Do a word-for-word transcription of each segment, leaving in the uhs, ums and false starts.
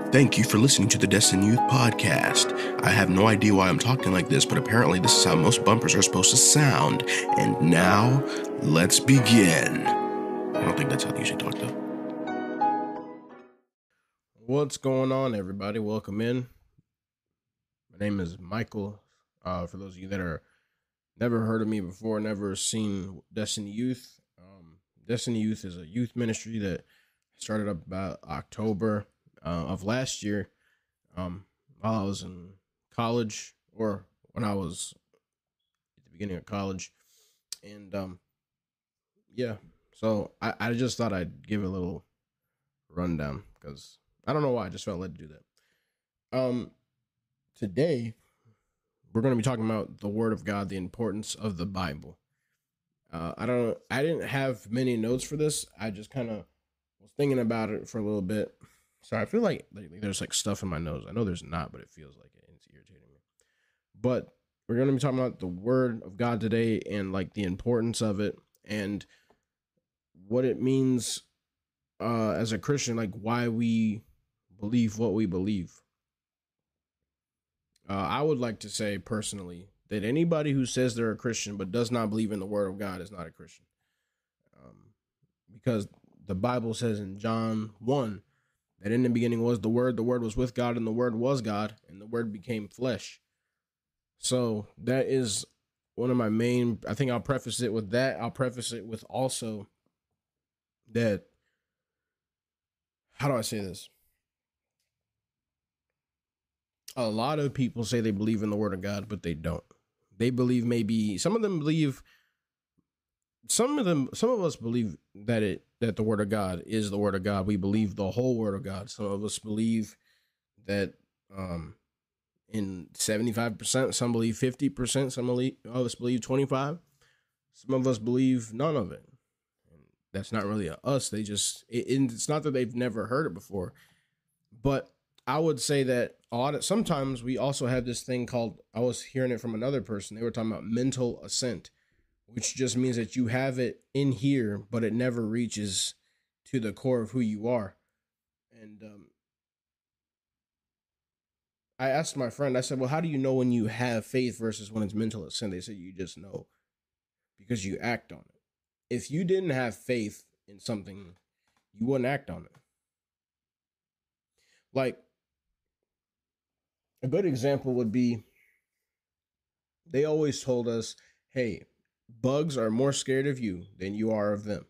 Thank you for listening to the Destin Youth Podcast. I have no idea why I'm talking like this, but apparently this is how most bumpers are supposed to sound. And now, let's begin. I don't think that's how they usually talk, though. What's going on, everybody? Welcome in. My name is Michael. Uh, for those of you that are never heard of me before, never seen Destiny Youth, um, Destiny Youth is a youth ministry that started up about October uh, of last year, um, while I was in college, or when I was at the beginning of college, and um, yeah. So I, I just thought I'd give a little rundown because I don't know why I just felt led to do that. Um, today we're going to be talking about the Word of God, the importance of the Bible. Uh, I don't, I didn't have many notes for this. I just kind of was thinking about it for a little bit. So I feel like, like there's like stuff in my nose. I know there's not, but it feels like it. And it's irritating me. But we're going to be talking about the Word of God today and like the importance of it and what it means uh, as a Christian, like why we believe what we believe. Uh, I would like to say personally that anybody who says they're a Christian but does not believe in the Word of God is not a Christian. Um, because the Bible says in John one that in the beginning was the Word, the Word was with God, and the Word was God, and the Word became flesh. So that is one of my main, I think I'll preface it with that. I'll preface it with also that, how do I say this? A lot of people say they believe in the Word of God, but they don't. They believe maybe, some of them believe, some of them, some of us believe that it, that the Word of God is the Word of God. We believe the whole Word of God. Some of us believe that um, in seventy-five percent, some believe fifty percent, some of us believe twenty-five. Some of us believe none of it. And that's not really a us. They just, it, it's not that they've never heard it before, but I would say that a lot of, sometimes we also have this thing called, I was hearing it from another person. They were talking about mental assent, which just means that you have it in here, but it never reaches to the core of who you are. And um, I asked my friend, I said, well, how do you know when you have faith versus when it's mental assent? They said, you just know because you act on it. If you didn't have faith in something, you wouldn't act on it. Like, a good example would be, they always told us, hey, bugs are more scared of you than you are of them.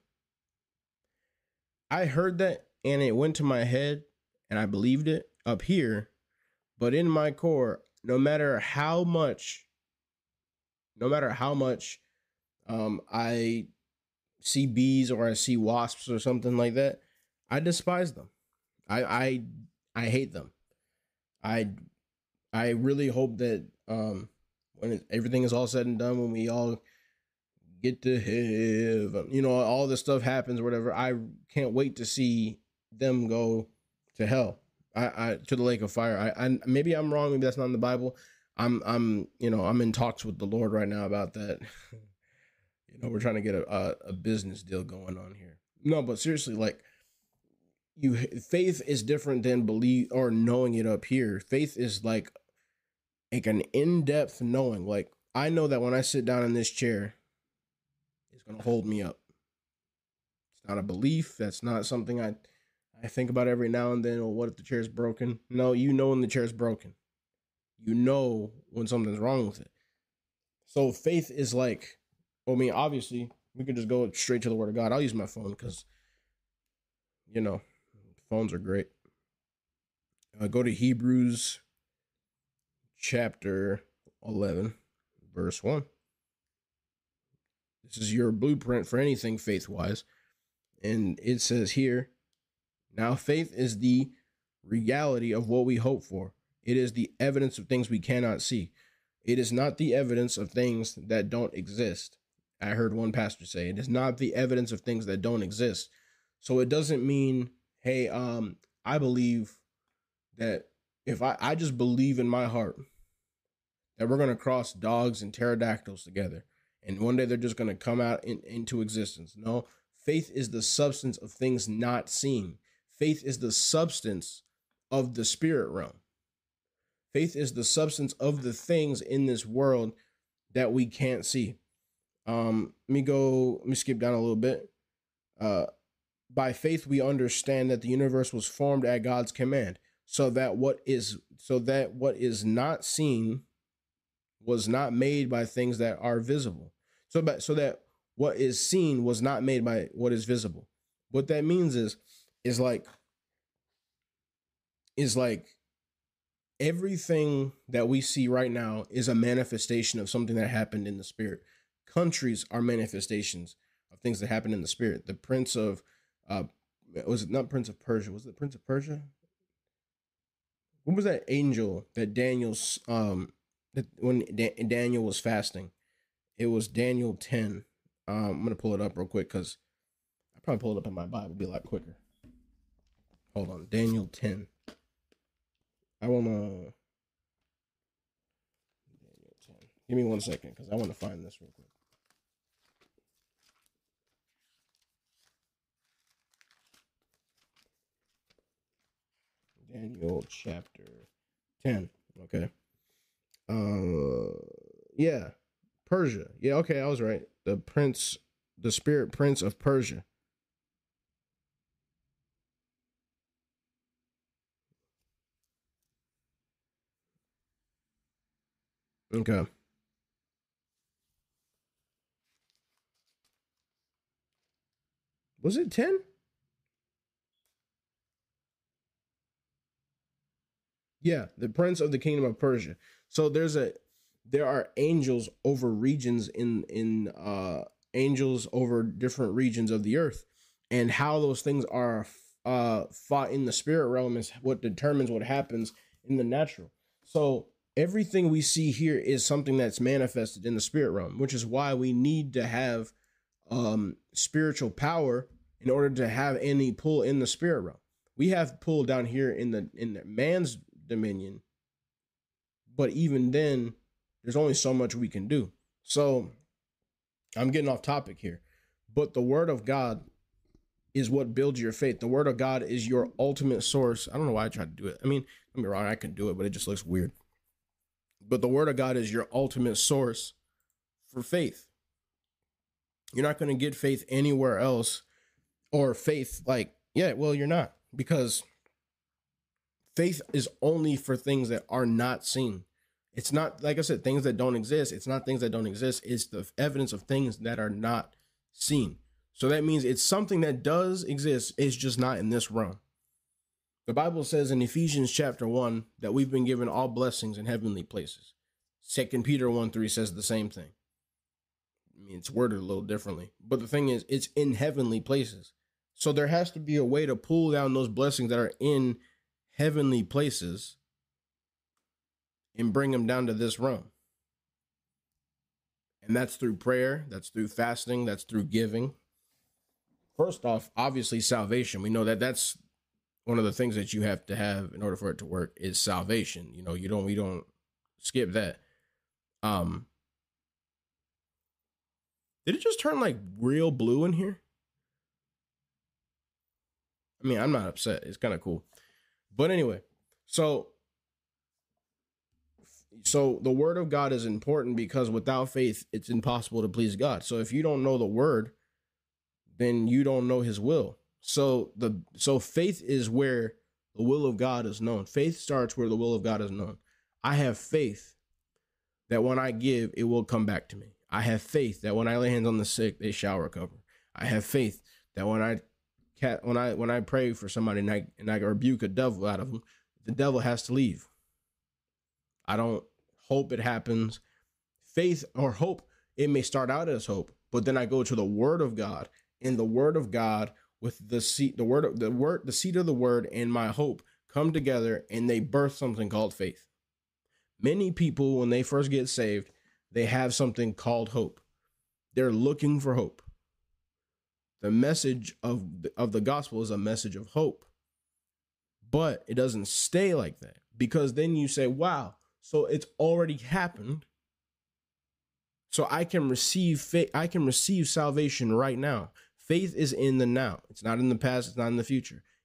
I heard that and it went to my head and I believed it up here, but in my core, no matter how much, no matter how much um, I see bees or I see wasps or something like that, I despise them. I I I hate them. I I really hope that um, when it, everything is all said and done, when we all get to heaven, you know, all this stuff happens or whatever, I can't wait to see them go to hell, I, I to the lake of fire. I, I maybe I'm wrong. Maybe that's not in the Bible. I'm I'm you know I'm in talks with the Lord right now about that. You know, we're trying to get a, a a business deal going on here. No, but seriously, like, you, faith is different than believe or knowing it up here. Faith is like like an in-depth knowing. Like, I know that when I sit down in this chair, it's going to hold me up. It's not a belief. That's not something I I think about every now and then. Well, what if the chair's broken? No, you know when the chair's broken. You know when something's wrong with it. So faith is like, I mean, obviously, we could just go straight to the Word of God. I'll use my phone because, you know, phones are great. Uh, go to Hebrews chapter eleven, verse one. This is your blueprint for anything faith-wise. And it says here, now faith is the reality of what we hope for. It is the evidence of things we cannot see. It is not the evidence of things that don't exist. I heard one pastor say, it is not the evidence of things that don't exist. So it doesn't mean, hey, um, I believe that if I, I just believe in my heart that we're going to cross dogs and pterodactyls together, and one day they're just going to come out in, into existence. No, faith is the substance of things not seen. Faith is the substance of the spirit realm. Faith is the substance of the things in this world that we can't see. Um, let me go, let me skip down a little bit. Uh, by faith, we understand that the universe was formed at God's command, so that what is so that what is not seen was not made by things that are visible. So, but so that what is seen was not made by what is visible. What that means is, is like, is like everything that we see right now is a manifestation of something that happened in the spirit. Countries are manifestations of things that happen in the spirit. The prince of, uh, was it not Prince of Persia? Was it Prince of Persia? What was that angel that Daniel's, um, that when da- Daniel was fasting? It was Daniel ten. Um, I'm gonna pull it up real quick because I probably pull it up in my Bible. It'll be a lot quicker. Hold on, Daniel ten. I wanna Daniel ten. Give me one second because I want to find this real quick. Daniel chapter ten. Okay. Uh, yeah, Persia. Yeah, okay, I was right. The prince, the spirit prince of Persia. Okay. Was it ten? Yeah, the prince of the kingdom of Persia. So there's a there are angels over regions in in uh angels over different regions of the earth, and how those things are uh fought in the spirit realm is what determines what happens in the natural. So everything we see here is something that's manifested in the spirit realm, which is why we need to have um spiritual power in order to have any pull in the spirit realm. We have pull down here in the in the man's dominion, but even then there's only so much we can do. So I'm getting off topic here, but the word of God is what builds your faith. The word of God is your ultimate source. I don't know why I tried to do it. I mean, don't be wrong, I can do it, but it just looks weird. But the word of God is your ultimate source for faith. You're not going to get faith anywhere else, or faith like, yeah, well, you're not, because faith is only for things that are not seen. It's not, like I said, things that don't exist. It's not things that don't exist. It's the evidence of things that are not seen. So that means it's something that does exist. It's just not in this realm. The Bible says in Ephesians chapter one that we've been given all blessings in heavenly places. Second Peter one three says the same thing. I mean, it's worded a little differently, but the thing is, it's in heavenly places. So there has to be a way to pull down those blessings that are in heavenly places and bring them down to this realm. And that's through prayer. That's through fasting. That's through giving. First off, obviously salvation. We know that that's one of the things that you have to have in order for it to work is salvation. You know, you don't, we don't skip that. Um, did it just turn like real blue in here? I mean, I'm not upset. It's kind of cool. But anyway, so so the word of God is important because without faith, it's impossible to please God. So if you don't know the word, then you don't know his will. So the so faith is where the will of God is known. Faith starts where the will of God is known. I have faith that when I give, it will come back to me. I have faith that when I lay hands on the sick, they shall recover. I have faith that when I when I when I pray for somebody and I and I rebuke a devil out of them, the devil has to leave. I don't hope it happens. Faith or hope, it may start out as hope, but then I go to the word of God, and the word of God with the seed, the word of the word, the seed of the word and my hope come together, and they birth something called faith. Many people, when they first get saved, they have something called hope. They're looking for hope. The message of the, of the gospel is a message of hope, but it doesn't stay like that, because then you say, wow, so it's already happened. So I can receive faith. I can receive salvation right now. Faith is in the now. It's not in the past. It's not in the future.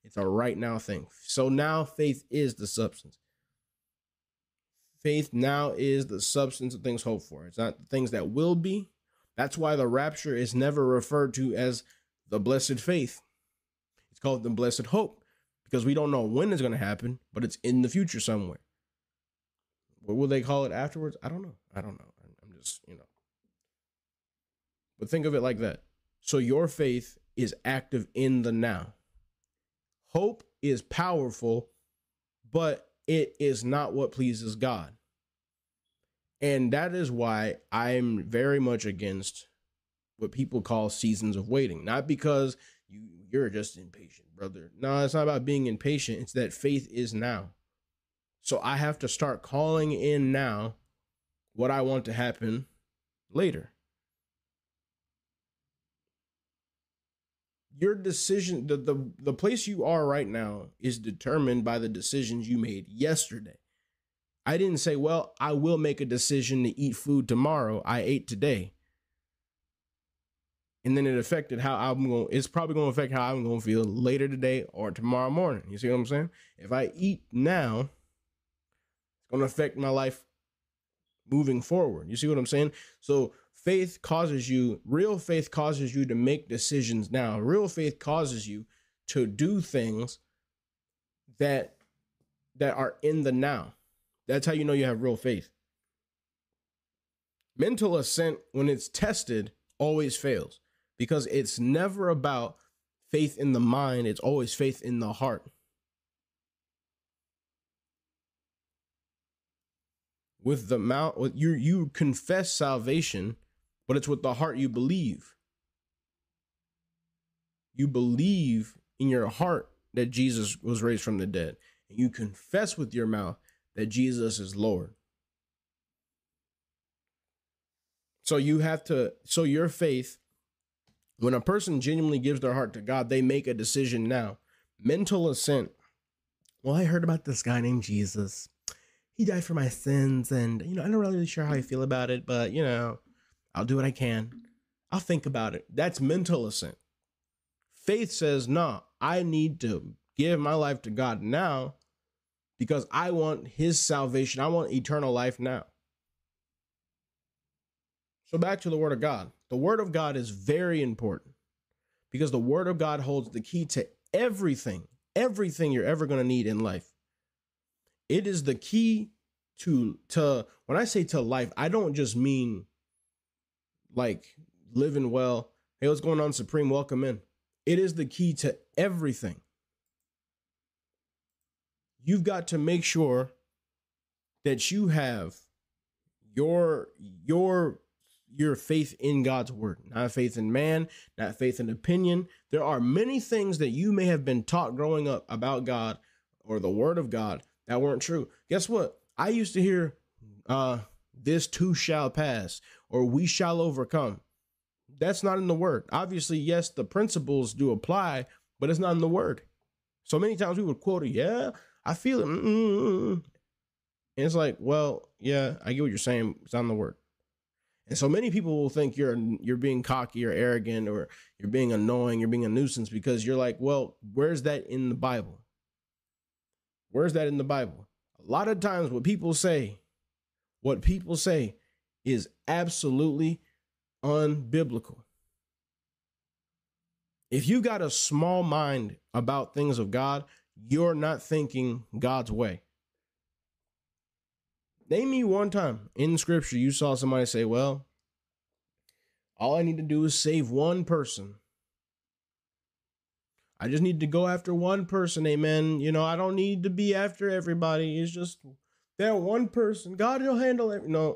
It's a right now thing. So now faith is the substance. Faith now is the substance of things hoped for. It's not the things that will be. That's why the rapture is never referred to as the blessed faith. It's called the blessed hope because we don't know when it's going to happen, but it's in the future somewhere. What will they call it afterwards? I don't know. I don't know. I'm just, you know. But think of it like that. So your faith is active in the now. Hope is powerful, but it is not what pleases God. And that is why I'm very much against what people call seasons of waiting. Not because you, you're just impatient, brother. No, it's not about being impatient. It's that faith is now. So I have to start calling in now what I want to happen later. Your decision, the, the, the place you are right now is determined by the decisions you made yesterday. I didn't say, well, I will make a decision to eat food tomorrow. I ate today. And then it affected how I'm going, it's probably going to affect how I'm going to feel later today or tomorrow morning. You see what I'm saying? If I eat now, it's going to affect my life moving forward. You see what I'm saying? So faith causes you, real faith causes you to make decisions now. Real faith causes you to do things that, that are in the now. That's how you know you have real faith. Mental assent, when it's tested, always fails because it's never about faith in the mind. It's always faith in the heart. With the mouth, with you, you confess salvation, but it's with the heart you believe. You believe in your heart that Jesus was raised from the dead, and you confess with your mouth that Jesus is Lord. So you have to, so your faith, when a person genuinely gives their heart to God, they make a decision now. Mental assent. Well, I heard about this guy named Jesus. He died for my sins, and, you know, I'm not really sure how I feel about it, but, you know, I'll do what I can. I'll think about it. That's mental assent. Faith says, no, I need to give my life to God now because I want his salvation. I want eternal life now. So back to the word of God. The word of God is very important because the word of God holds the key to everything, everything you're ever going to need in life. It is the key to, to, when I say to life, I don't just mean like living well. Hey, what's going on, Supreme? Welcome in. It is the key to everything. You've got to make sure that you have your, your, your faith in God's word, not faith in man, not faith in opinion. There are many things that you may have been taught growing up about God or the word of God that weren't true. Guess what? I used to hear, uh, this too shall pass, or we shall overcome. That's not in the word. Obviously, yes, the principles do apply, but it's not in the word. So many times we would quote it, yeah, I feel it. Mm-mm. And it's like, well, yeah, I get what you're saying. It's not in the word. And so many people will think you're you're being cocky or arrogant or you're being annoying, you're being a nuisance because you're like, well, where's that in the Bible? Where's that in the Bible? A lot of times what people say, what people say is absolutely unbiblical. If you got a small mind about things of God, you're not thinking God's way. Name me one time in scripture you saw somebody say, well, all I need to do is save one person. I just need to go after one person. Amen. You know, I don't need to be after everybody. It's just that one person. God will handle it. No,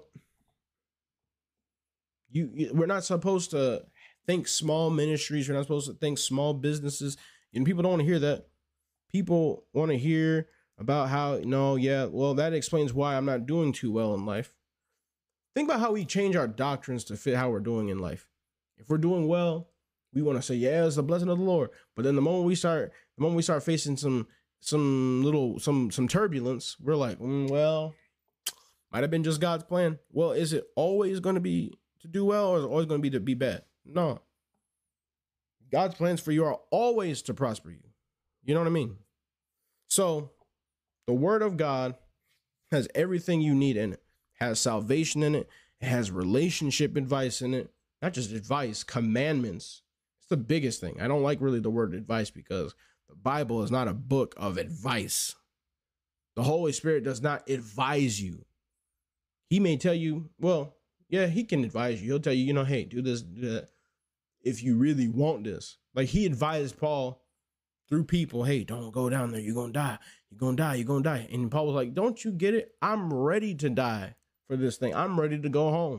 you, you, we're not supposed to think small ministries. We're not supposed to think small businesses. And people don't want to hear that. People want to hear about how, no, yeah, well, that explains why I'm not doing too well in life. Think about how we change our doctrines to fit how we're doing in life. If we're doing well, we want to say, yeah, it's the blessing of the Lord. But then the moment we start, the moment we start facing some, some little, some, some turbulence, we're like, mm, well, might have been just God's plan. Well, is it always going to be to do well, or is it always going to be to be bad? No. God's plans for you are always to prosper you. You know what I mean? So the word of God has everything you need in it. Has salvation in it. It has relationship advice in it. Not just advice, commandments. It's the biggest thing. I don't like really the word advice because the Bible is not a book of advice. The Holy Spirit does not advise you. He may tell you, well, yeah, he can advise you. He'll tell you, you know, hey, do this, do that. If you really want this. Like he advised Paul through people, hey, don't go down there. You're going to die. You're going to die. You're going to die. And Paul was like, don't you get it? I'm ready to die for this thing. I'm ready to go home.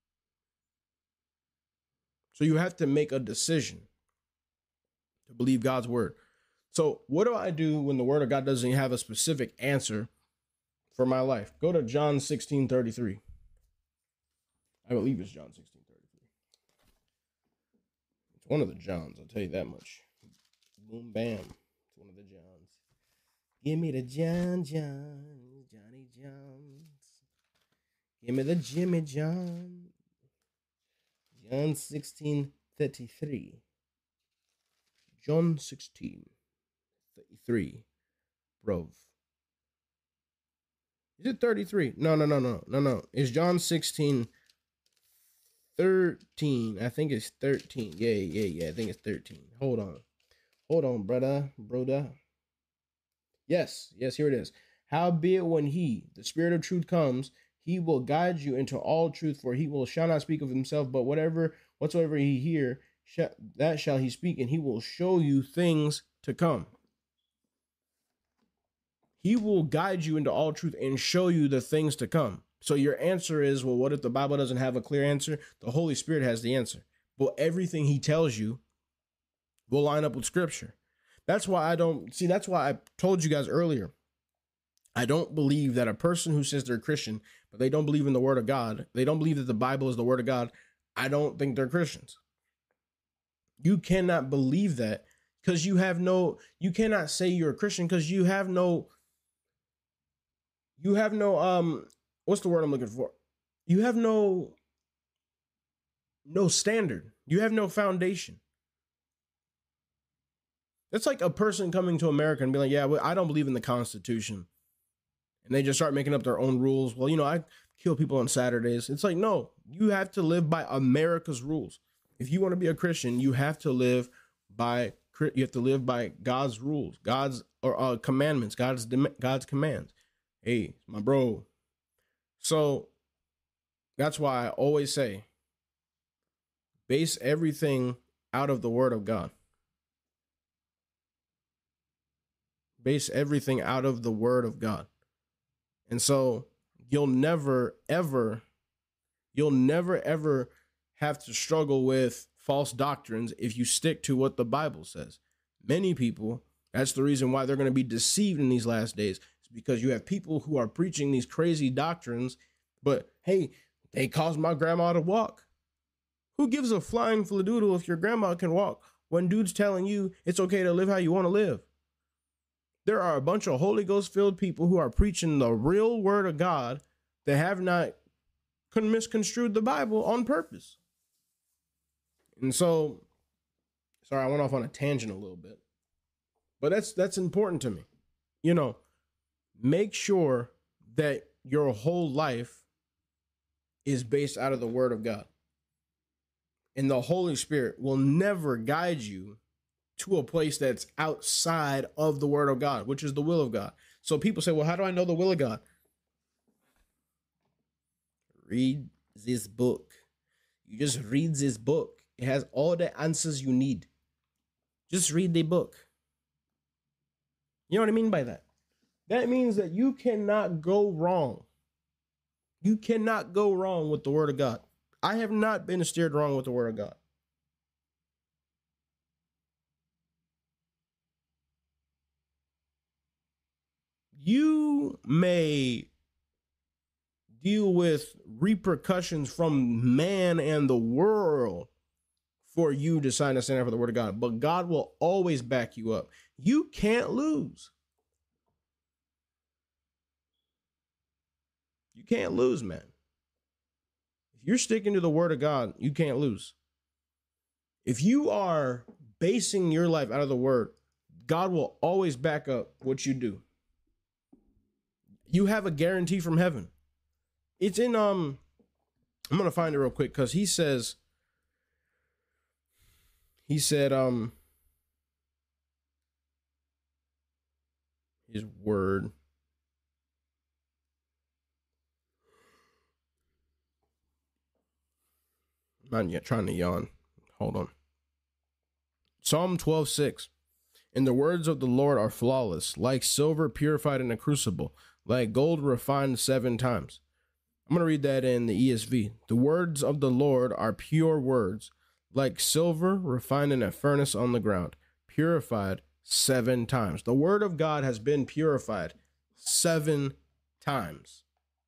So you have to make a decision to believe God's word. So what do I do when the word of God doesn't have a specific answer for my life? Go to John sixteen thirty-three. I believe it's John sixteen thirty-three. It's one of the Johns, I'll tell you that much. Boom, bam. It's one of the Johns. Give me the John, John, Johnny Johns. Give me the Jimmy John. John sixteen thirty-three. John sixteen thirty-three. Bro. Is it thirty-three? No, no, no, no, no, no. It's John sixteen thirteen. I think it's thirteen. Yeah, yeah, yeah. I think it's thirteen. Hold on. Hold on, brother. Brother. Yes, yes, here it is. Howbeit when he, the Spirit of truth, comes, he will guide you into all truth, for he will shall not speak of himself, but whatever, whatsoever he hear, sh- that shall he speak, and he will show you things to come. He will guide you into all truth and show you the things to come. So your answer is, well, what if the Bible doesn't have a clear answer? The Holy Spirit has the answer. But everything he tells you will line up with Scripture. That's why I don't, see, that's why I told you guys earlier, I don't believe that a person who says they're a Christian, but they don't believe in the Word of God, they don't believe that the Bible is the Word of God, I don't think they're Christians. You cannot believe that because you have no, you cannot say you're a Christian because you have no, you have no, um, what's the word I'm looking for? You have no, no standard. You have no foundation. It's like a person coming to America and be like, yeah, well, I don't believe in the Constitution. And they just start making up their own rules. Well, you know, I kill people on Saturdays. It's like, no, you have to live by America's rules. If you want to be a Christian, you have to live by, you have to live by God's rules, God's or uh, commandments, God's, God's commands. Hey, my bro. So that's why I always say, base everything out of the Word of God. Base everything out of the Word of God. And so you'll never, ever, you'll never, ever have to struggle with false doctrines if you stick to what the Bible says. Many people, that's the reason why they're going to be deceived in these last days. It's because you have people who are preaching these crazy doctrines, but hey, they caused my grandma to walk. Who gives a flying fladoodle if your grandma can walk when dude's telling you it's okay to live how you want to live? There are a bunch of Holy Ghost filled people who are preaching the real word of God that have not misconstrued the Bible on purpose. And so, sorry, I went off on a tangent a little bit, but that's, that's important to me. You know, make sure that your whole life is based out of the Word of God. And the Holy Spirit will never guide you to a place that's outside of the Word of God, which is the will of God. So people say, well, how do I know the will of God? Read this book. You just read this book. It has all the answers you need. Just read the book. You know what I mean by that? That means that you cannot go wrong. You cannot go wrong with the Word of God. I have not been steered wrong with the Word of God. You may deal with repercussions from man and the world for you deciding to stand up for the Word of God, but God will always back you up. You can't lose. You can't lose, man. If you're sticking to the Word of God, you can't lose. If you are basing your life out of the Word, God will always back up what you do. You have a guarantee from heaven. It's in, um, I'm going to find it real quick because he says, he said, um, his word. I'm not yet trying to yawn. Hold on. Psalm twelve six. And the words of the Lord are flawless, like silver purified in a crucible, like gold refined seven times. I'm going to read that in the E S V. The words of the Lord are pure words, like silver refined in a furnace on the ground, purified seven times. The word of God has been purified seven times.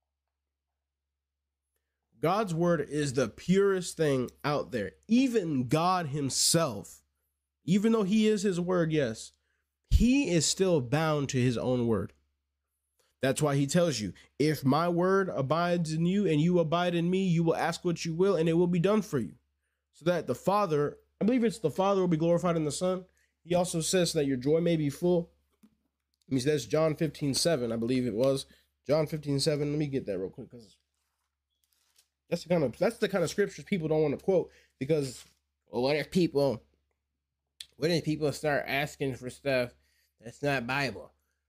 God's word is the purest thing out there. Even God himself, even though he is his word, yes, he is still bound to his own word. That's why he tells you, if my word abides in you and you abide in me, you will ask what you will and it will be done for you. So that the Father, I believe it's the Father will be glorified in the Son. He also says that your joy may be full. He says John fifteen seven, I believe it was. John fifteen seven. Let me get that real quick because that's the kind of that's the kind of scriptures people don't want to quote because, well, what if people what if people start asking for stuff that's not Bible?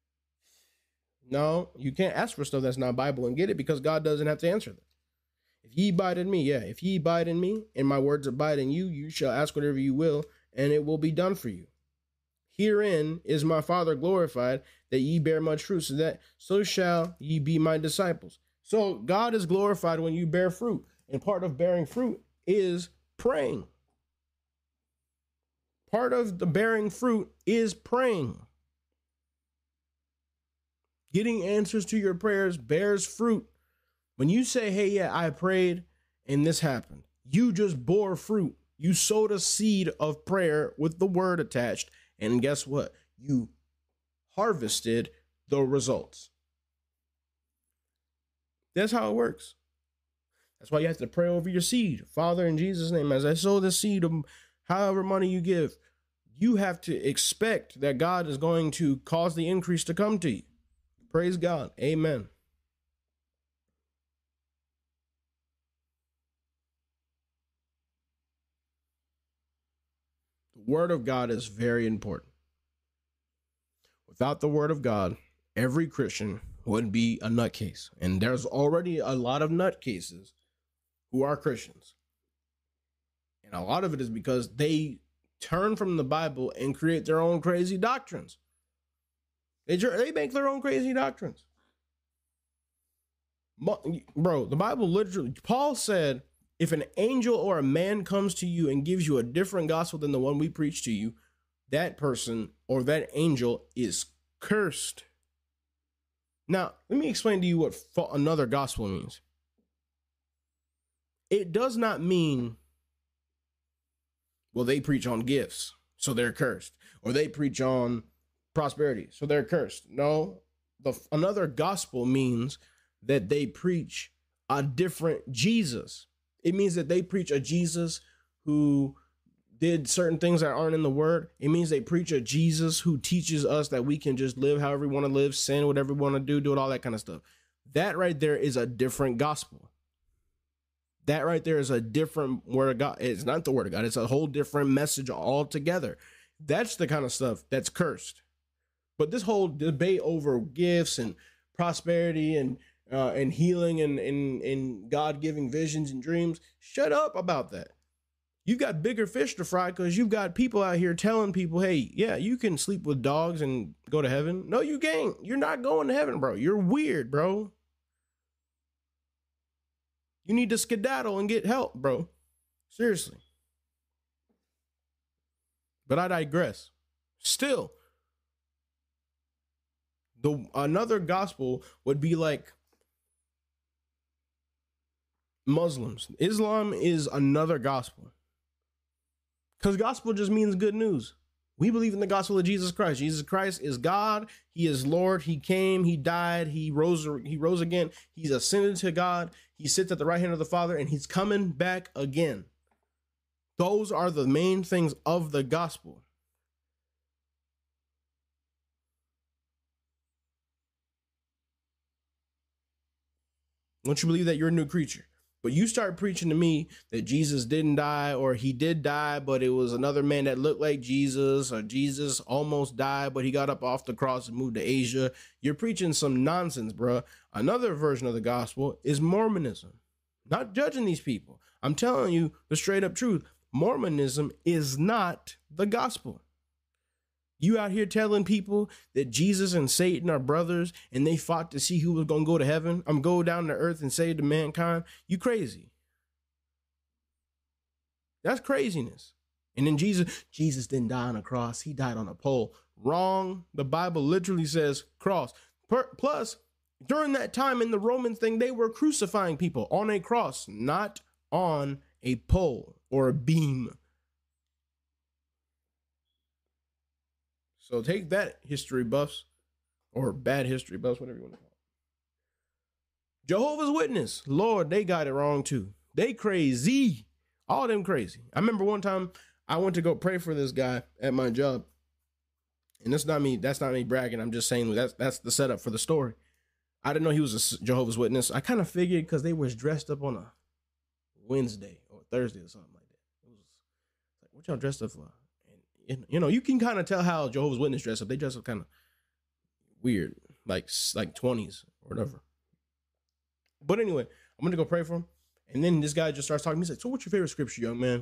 No, you can't ask for stuff that's not Bible and get it because God doesn't have to answer them. If ye abide in me, yeah, if ye abide in me and my words abide in you, you shall ask whatever you will, and it will be done for you. Herein is my Father glorified, that ye bear much fruit, so that so shall ye be my disciples. So God is glorified when you bear fruit, and part of bearing fruit is praying. Part of the bearing fruit is praying. Getting answers to your prayers bears fruit. When you say, hey, yeah, I prayed and this happened, you just bore fruit. You sowed a seed of prayer with the word attached. And guess what? You harvested the results. That's how it works. That's why you have to pray over your seed. Father, in Jesus' name, as I sow the seed of however money you give, you have to expect that God is going to cause the increase to come to you. Praise God. Amen. The word of God is very important. Without the word of God, every Christian would be a nutcase. And there's already a lot of nutcases who are Christians. And a lot of it is because they turn from the Bible and create their own crazy doctrines. They, they make their own crazy doctrines. Bro, the Bible literally, Paul said, if an angel or a man comes to you and gives you a different gospel than the one we preach to you, that person or that angel is cursed. Now, let me explain to you what another gospel means. It does not mean, well, they preach on gifts, so they're cursed. Or they preach on prosperity, so they're cursed. No, the another gospel means that they preach a different Jesus. It means that they preach a Jesus who did certain things that aren't in the word. It means they preach a Jesus who teaches us that we can just live however we want to live, sin whatever we want to do, do it, all that kind of stuff. That right there is a different gospel. That right there is a different word of God. It's not the word of God. It's a whole different message altogether. That's the kind of stuff that's cursed. But this whole debate over gifts and prosperity and uh, and healing and, and, and God giving visions and dreams, shut up about that. You've got bigger fish to fry because you've got people out here telling people, hey, yeah, you can sleep with dogs and go to heaven. No, you can't. You're not going to heaven, bro. You're weird, bro. You need to skedaddle and get help, bro. Seriously. But I digress. Still, the another gospel would be like Muslims. Islam is another gospel. Because gospel just means good news. We believe in the gospel of Jesus Christ. Jesus Christ is God. He is Lord. He came. He died. He rose. He rose again. He's ascended to God. He sits at the right hand of the Father, and he's coming back again. Those are the main things of the gospel. Once you believe that, you're a new creature. But you start preaching to me that Jesus didn't die, or he did die, but it was another man that looked like Jesus, or Jesus almost died, but he got up off the cross and moved to Asia. You're preaching some nonsense, bro. Another version of the gospel is Mormonism. Not judging these people. I'm telling you the straight up truth. Mormonism is not the gospel. You out here telling people that Jesus and Satan are brothers and they fought to see who was going to go to heaven. I'm go down to earth and save to mankind. You crazy. That's craziness. And then Jesus, Jesus didn't die on a cross. He died on a pole. Wrong. The Bible literally says cross. Per, plus, during that time in the Roman thing, they were crucifying people on a cross, not on a pole or a beam. So take that, history buffs, or bad history buffs, whatever you want to call it. Jehovah's Witness, Lord, they got it wrong too. They crazy. All of them crazy. I remember one time I went to go pray for this guy at my job. And that's not me, that's not me bragging. I'm just saying that's that's the setup for the story. I didn't know he was a Jehovah's Witness. I kind of figured because they was dressed up on a Wednesday or Thursday or something like that. It was like, what y'all dressed up for? You know, you can kind of tell how Jehovah's Witness dress up. They dress up kind of weird, like like twenties or whatever. But anyway, I'm going to go pray for him. And then this guy just starts talking. He's like, so what's your favorite scripture, young man?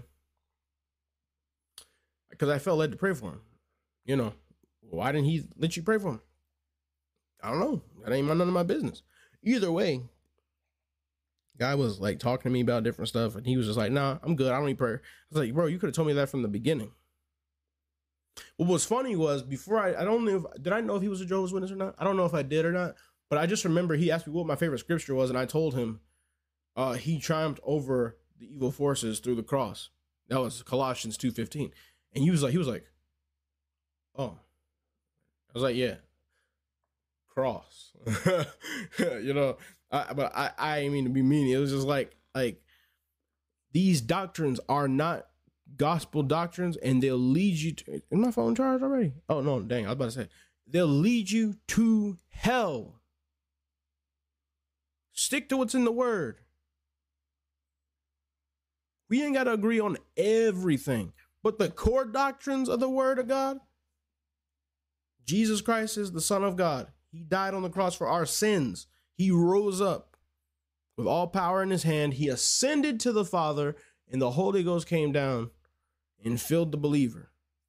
Because I felt led to pray for him. You know, why didn't he let you pray for him? I don't know. That ain't none of my business. Either way, guy was like talking to me about different stuff. And he was just like, nah, I'm good. I don't need prayer. I was like, bro, you could have told me that from the beginning. What was funny was before I, I don't know if, did I know if he was a Jehovah's Witness or not? I don't know if I did or not, but I just remember he asked me what my favorite scripture was. And I told him uh, he triumphed over the evil forces through the cross. That was Colossians two fifteen. And he was like, he was like, oh, I was like, yeah, cross, you know, I, but I, I didn't mean to be mean. It was just like, like these doctrines are not gospel doctrines, and they'll lead you to, is my phone charged already? Oh no, dang, I was about to say, they'll lead you to hell. Stick to what's in the word. We ain't got to agree on everything, but the core doctrines of the word of God, Jesus Christ is the Son of God. He died on the cross for our sins. He rose up with all power in his hand. He ascended to the Father, and the Holy Ghost came down and filled the believer.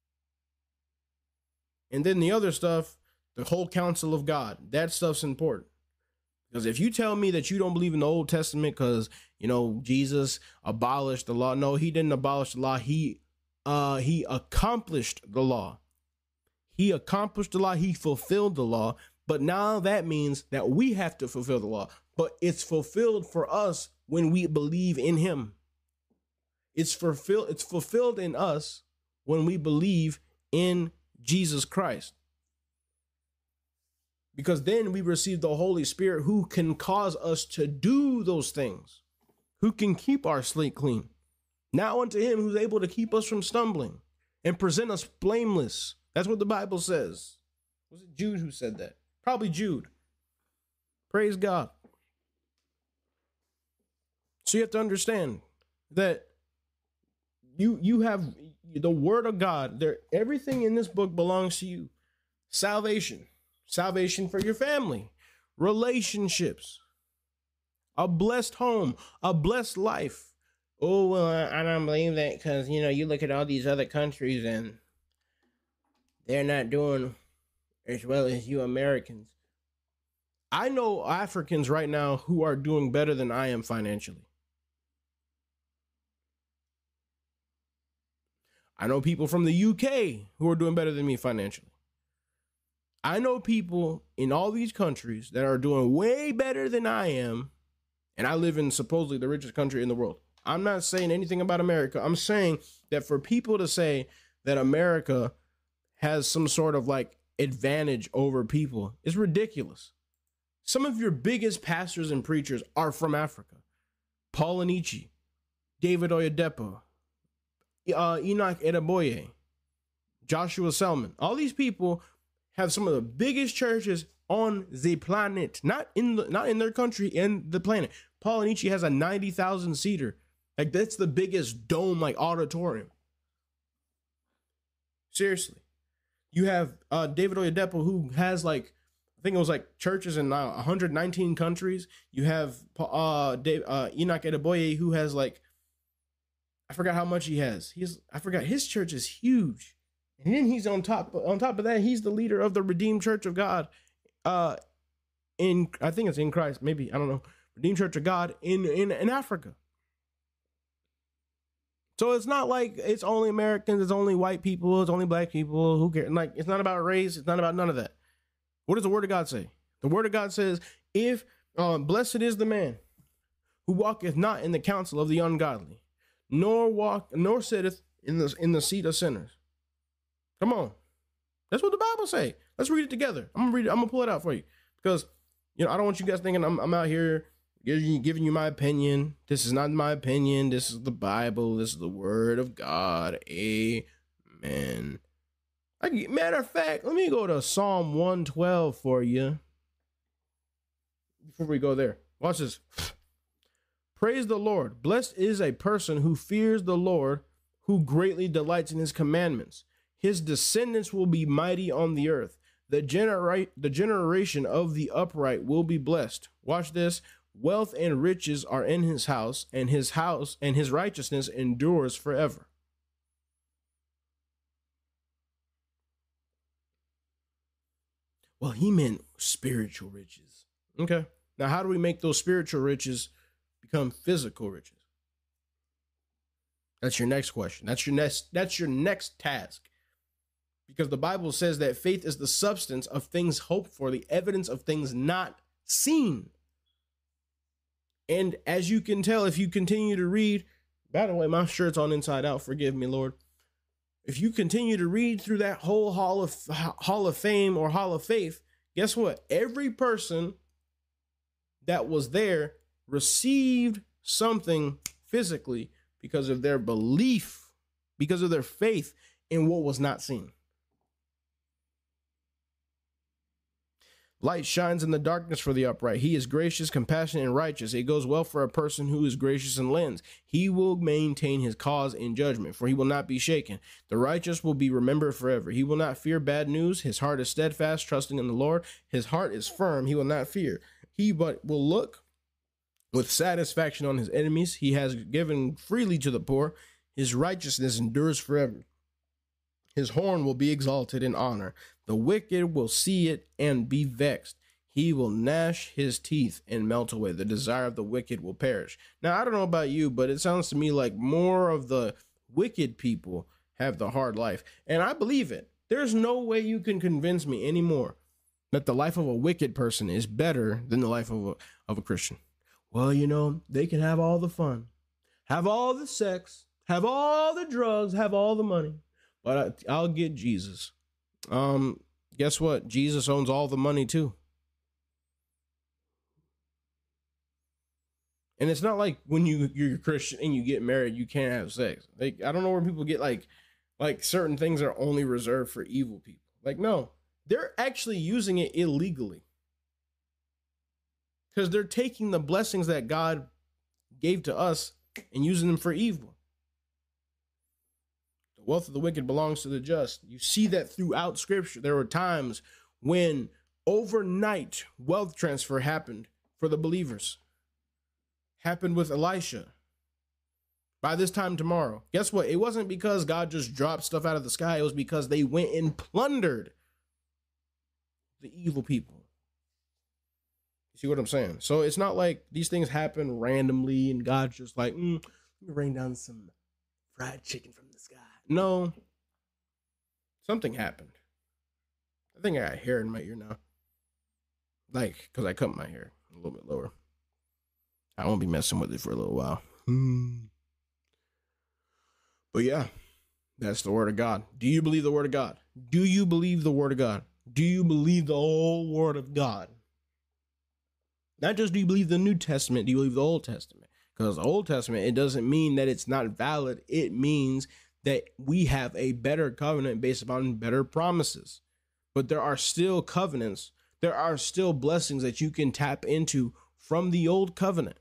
And then the other stuff, the whole counsel of God, that stuff's important. Because if you tell me that you don't believe in the Old Testament because, you know, Jesus abolished the law. No, he didn't abolish the law. He, uh, he accomplished the law. He accomplished the law. He fulfilled the law. But now that means that we have to fulfill the law. But it's fulfilled for us when we believe in him. It's fulfilled, it's fulfilled in us when we believe in Jesus Christ. Because then we receive the Holy Spirit who can cause us to do those things, who can keep our slate clean. Now unto him who's able to keep us from stumbling and present us blameless. That's what the Bible says. Was it Jude who said that? Probably Jude. Praise God. So you have to understand that You you have the word of God. There, everything in this book belongs to you. Salvation, salvation for your family, relationships, a blessed home, a blessed life. Oh, well, I, I don't believe that because, you know, you look at all these other countries and they're not doing as well as you Americans. I know Africans right now who are doing better than I am financially. I know people from the U K who are doing better than me financially. I know people in all these countries that are doing way better than I am, and I live in supposedly the richest country in the world. I'm not saying anything about America. I'm saying that for people to say that America has some sort of like advantage over people is ridiculous. Some of your biggest pastors and preachers are from Africa. Paul Anichi, David Oyedepo, Uh, Enoch Edeboye, Joshua Selman. All these people have some of the biggest churches on the planet, not in the, not in their country, in the planet. Paul and Nietzsche has a ninety thousand seater. Like, that's the biggest dome, like, auditorium. Seriously. You have uh, David Oyedepo, who has, like, I think it was, like, churches in uh, one hundred nineteen countries. You have uh, Dave, uh, Enoch Adeboye, who has, like, I forgot how much he has. He's I forgot. His church is huge. And then he's on top, on top of that, he's the leader of the Redeemed Church of God. Uh, in, I think it's in Christ, maybe, I don't know. Redeemed Church of God in, in, in Africa. So it's not like it's only Americans, it's only white people, it's only black people. Who cares? Like, it's not about race. It's not about none of that. What does the word of God say? The word of God says, if um, blessed is the man who walketh not in the counsel of the ungodly, nor walk, nor sitteth in the in the seat of sinners. Come on. That's what the Bible say. Let's read it together. I'm gonna read it. I'm gonna pull it out for you. Because, you know, I don't want you guys thinking I'm, I'm out here giving you, giving you my opinion. This is not my opinion. This is the Bible. This is the word of God. Amen. I, matter of fact, let me go to Psalm one twelve for you. Before we go there. Watch this. Praise the Lord. Blessed is a person who fears the Lord, who greatly delights in his commandments. His descendants will be mighty on the earth. The, genera- the generation of the upright will be blessed. Watch this. Wealth and riches are in his house, and his house and his righteousness endures forever. Well, he meant spiritual riches. Okay. Now, how do we make those spiritual riches become physical riches? That's your next question. That's your next, that's your next task. Because the Bible says that faith is the substance of things hoped for, the evidence of things not seen. And as you can tell, if you continue to read, by the way, my shirt's on inside out, forgive me, Lord. If you continue to read through that whole hall of hall of fame or hall of faith, guess what? Every person that was there received something physically because of their belief, because of their faith in what was not seen. Light shines in the darkness for the upright. He is gracious, compassionate, and righteous. It goes well for a person who is gracious and lends. He will maintain his cause in judgment, for he will not be shaken. The righteous will be remembered forever. He will not fear bad news. His heart is steadfast, trusting in the Lord. His heart is firm. He will not fear. He but will look with satisfaction on his enemies. He has given freely to the poor. His righteousness endures forever. His horn will be exalted in honor. The wicked will see it and be vexed. He will gnash his teeth and melt away. The desire of the wicked will perish. Now, I don't know about you, but it sounds to me like more of the wicked people have the hard life. And I believe it. There's no way you can convince me anymore that the life of a wicked person is better than the life of a, of a Christian. Well, you know, they can have all the fun, have all the sex, have all the drugs, have all the money. But I, I'll get Jesus. Um, guess what? Jesus owns all the money too. And it's not like when you you're a Christian and you get married, you can't have sex. Like, I don't know where people get like, like certain things are only reserved for evil people. Like, no, they're actually using it illegally. Because they're taking the blessings that God gave to us and using them for evil. Wealth of the wicked belongs to the just. You see that throughout scripture. There were times when overnight wealth transfer happened for the believers. Happened with Elisha. By this time tomorrow. Guess what? It wasn't because God just dropped stuff out of the sky. It was because they went and plundered the evil people. You see what I'm saying? So it's not like these things happen randomly and God's just like, mm, let me rain down some fried chicken from the sky. No, something happened. I think I got hair in my ear now. Like, because I cut my hair a little bit lower. I won't be messing with it for a little while. Hmm. But yeah, that's the word of God. Do you believe the word of God? Do you believe the word of God? Do you believe the whole word of God? Not just do you believe the New Testament, do you believe the Old Testament? Because the Old Testament, it doesn't mean that it's not valid. It means that we have a better covenant based upon better promises. But there are still covenants There are still blessings that you can tap into from the old covenant.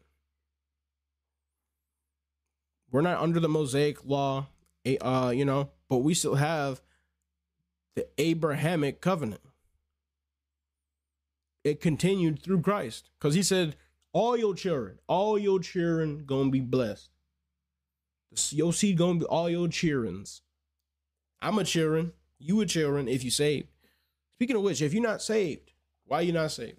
We're not under the Mosaic law, uh, you know, but we still have the Abrahamic covenant. It continued through Christ because he said, all your children, all your children gonna be blessed. Your seed gonna be all your children's. I'm a children, you a children if you saved. Speaking of which, if you're not saved, why are you not saved?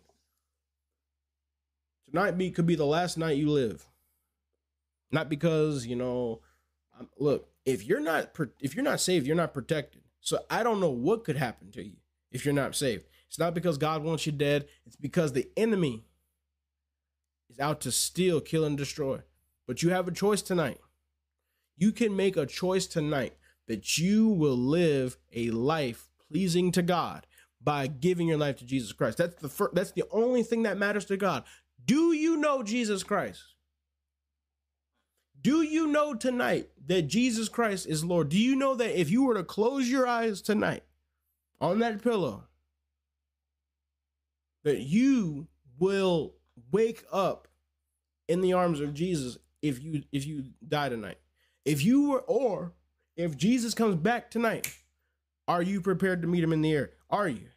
Tonight be, could be the last night you live. Not because, you know, um, look, if you're not if you're not saved, you're not protected. So I don't know what could happen to you if you're not saved. It's not because God wants you dead. It's because the enemy is out to steal, kill, and destroy. But you have a choice tonight. You can make a choice tonight that you will live a life pleasing to God by giving your life to Jesus Christ. That's the first, that's the only thing that matters to God. Do you know Jesus Christ? Do you know tonight that Jesus Christ is Lord? Do you know that if you were to close your eyes tonight on that pillow, that you will wake up in the arms of Jesus if you if you die tonight? If you were, or if Jesus comes back tonight, are you prepared to meet him in the air? Are you?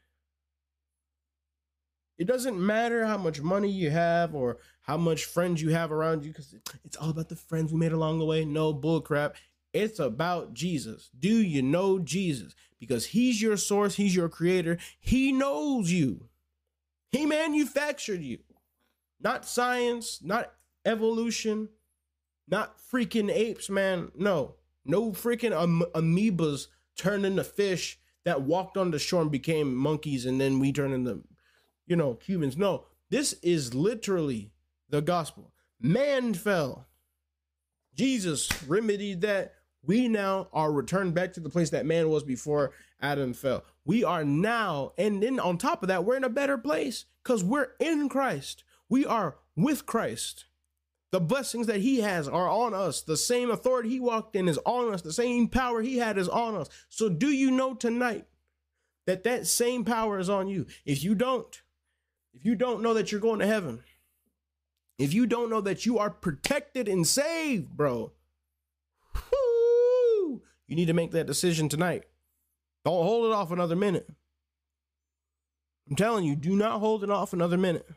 It doesn't matter how much money you have or how much friends you have around you, because it's all about the friends we made along the way. No bull crap. It's about Jesus. Do you know Jesus? Because he's your source. He's your creator. He knows you. He manufactured you. Not science, not evolution, not freaking apes, man. No, no freaking am- amoebas turned into fish that walked on the shore and became monkeys, and then we turned into, you know, humans. No, this is literally the gospel. Man fell. Jesus remedied that. We now are returned back to the place that man was before Adam fell. We are now, and then on top of that, we're in a better place because we're in Christ. We are with Christ. The blessings that he has are on us. The same authority he walked in is on us. The same power he had is on us. So do you know tonight that that same power is on you? If you don't, if you don't know that you're going to heaven, if you don't know that you are protected and saved, bro, whoo, you need to make that decision tonight. Don't hold it off another minute. I'm telling you, do not hold it off another minute.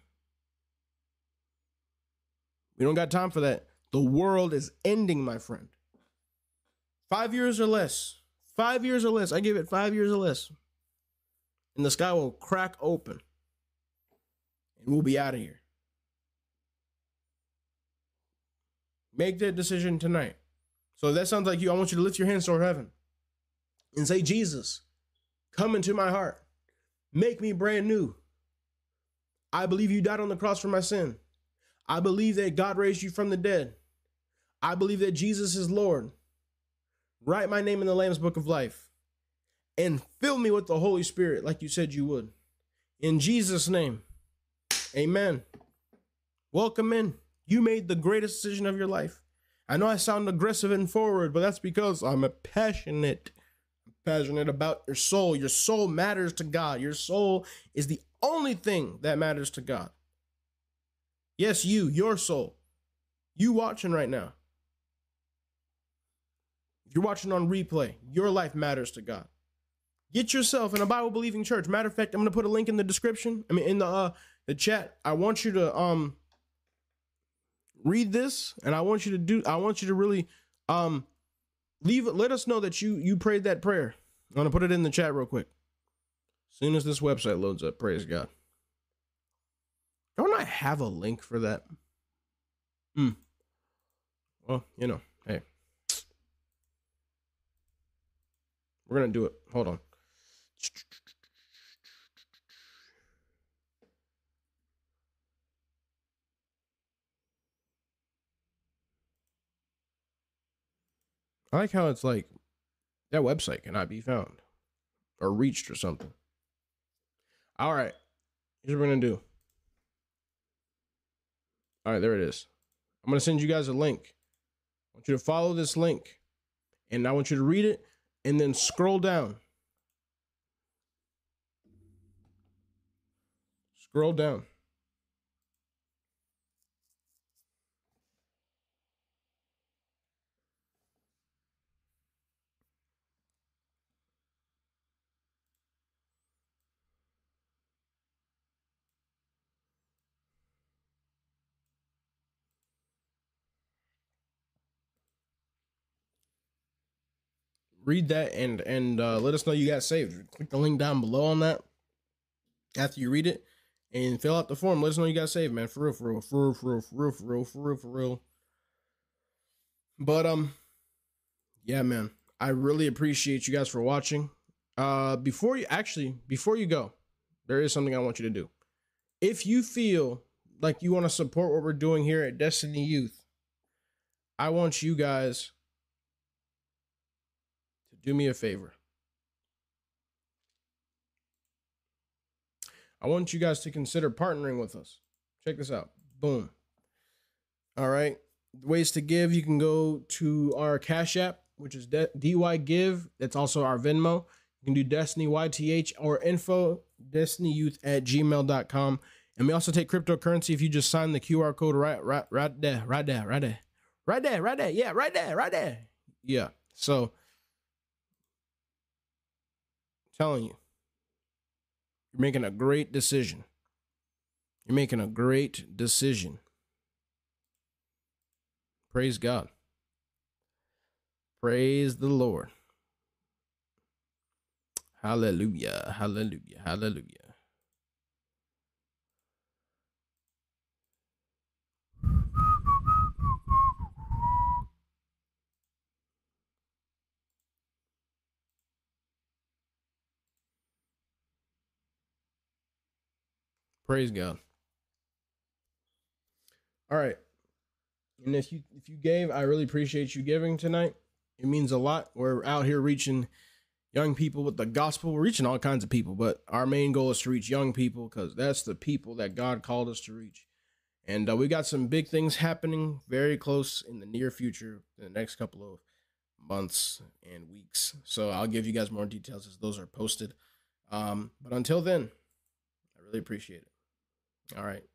We don't got time for that. The world is ending, my friend. Five years or less. Five years or less. I give it five years or less. And the sky will crack open. And we'll be out of here. Make that decision tonight. So if that sounds like you, I want you to lift your hands toward heaven and say, Jesus, come into my heart. Make me brand new. I believe you died on the cross for my sin. I believe that God raised you from the dead. I believe that Jesus is Lord. Write my name in the Lamb's Book of Life and fill me with the Holy Spirit like you said you would. In Jesus' name, amen. Welcome in. You made the greatest decision of your life. I know I sound aggressive and forward, but that's because I'm a passionate, passionate about your soul. Your soul matters to God. Your soul is the only thing that matters to God. Yes, you, your soul. You watching right now. If you're watching on replay, your life matters to God. Get yourself in a Bible-believing church. Matter of fact, I'm going to put a link in the description. I mean, in the uh, the chat. I want you to um read this, and I want you to do. I want you to really um leave it. Let us know that you you prayed that prayer. I'm going to put it in the chat real quick. As soon as this website loads up, praise God. Don't I have a link for that? Hmm. Well, you know, hey. We're going to do it. Hold on. I like how it's like that website cannot be found or reached or something. All right. Here's what we're going to do. All right, there it is. I'm going to send you guys a link. I want you to follow this link, and I want you to read it and then scroll down. Scroll down. Read that and and uh, let us know you got saved. Click the link down below on that after you read it and fill out the form. Let us know you got saved, man. For real, for real, for real, for real, for real, for real, for real, for real. But um, yeah, man, I really appreciate you guys for watching. Uh, before you actually before you go, there is something I want you to do. If you feel like you want to support what we're doing here at Destiny Youth, I want you guys to do me a favor. I want you guys to consider partnering with us. Check this out. Boom. All right. Ways to give. You can go to our Cash App, which is D Y Give. That's also our Venmo. You can do Destiny Y T H or info destinyyouth at gmail dot com. And we also take cryptocurrency if you just sign the Q R code right, right, right there, right there, right there, right there, right there. Yeah, right there, right there. Yeah. So, I'm telling you, you're making a great decision. You're making a great decision. Praise God. Praise the Lord. Hallelujah. Hallelujah. Hallelujah. Praise God. All right. And if you if you gave, I really appreciate you giving tonight. It means a lot. We're out here reaching young people with the gospel. We're reaching all kinds of people, but our main goal is to reach young people because that's the people that God called us to reach. And uh, we got some big things happening very close in the near future, in the next couple of months and weeks. So I'll give you guys more details as those are posted. Um, but until then, I really appreciate it. All right.